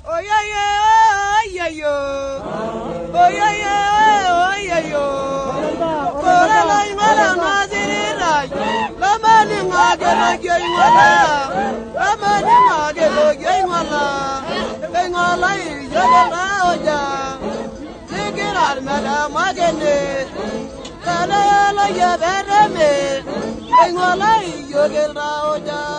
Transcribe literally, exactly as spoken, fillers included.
Oh yeah yeah, oh yeah yo. Oh yeah yeah, oh yeah yo. Kora la ingala naziri la. Lama ni ngage la ingala. Lama ni ngage la ingala. Ingala yele la oja. Sigirar mala magene. Kala la yabere me. Ingala yele la oja.